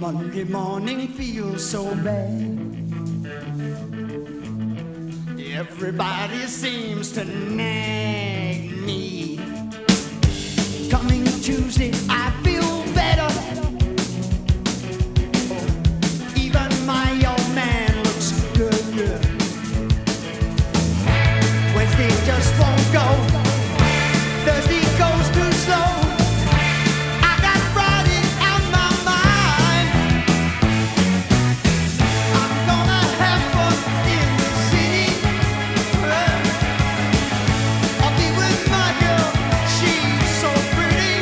Monday morning feels so bad. Everybody seems to nag me. Coming Tuesday, I feel